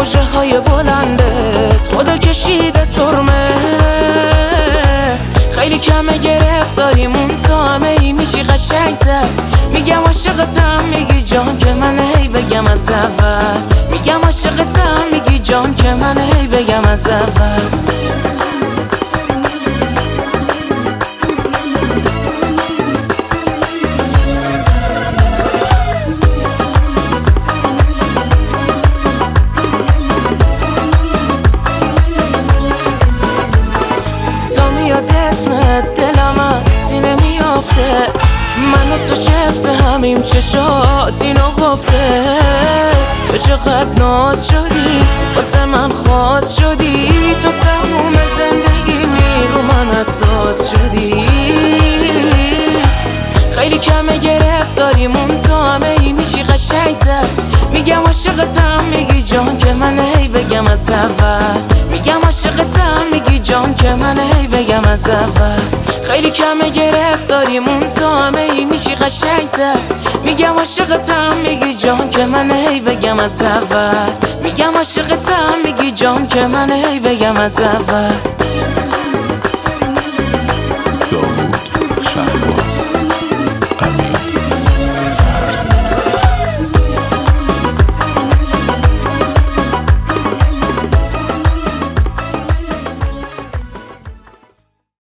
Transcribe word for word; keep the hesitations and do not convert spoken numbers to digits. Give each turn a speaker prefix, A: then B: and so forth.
A: مژه های بلندت خدا کشیده سرمه. خیلی کمه گرفتاریمون تو همه ای میشی قشنگتر. میگم عاشقتم میگی جان که من هی بگم از اول. میگم عاشقتم میگی جان که من هی بگم از اول. اسمت دلم از سینه میافته، من و تو چفت همیم چشات اینو گفته. تو چقدر ناز شدی واسه من خاص شدی، تو تموم زندگی می رو من اساس شدی. خیلی کمه گرفتاریمون تو همه ای میشی قشنگتر. میگم عاشقتم میگی جان که من هی بگم از اول. میگم عاشقتم میگی جان که من هی بگم از اول. خیلی کمه گرفتاریمون تو همه ای میشی قشنگتر. میگم عاشقتم میگی جان که من هی بگم از اول. میگم عاشقتم میگی جان که من هی بگم از اول.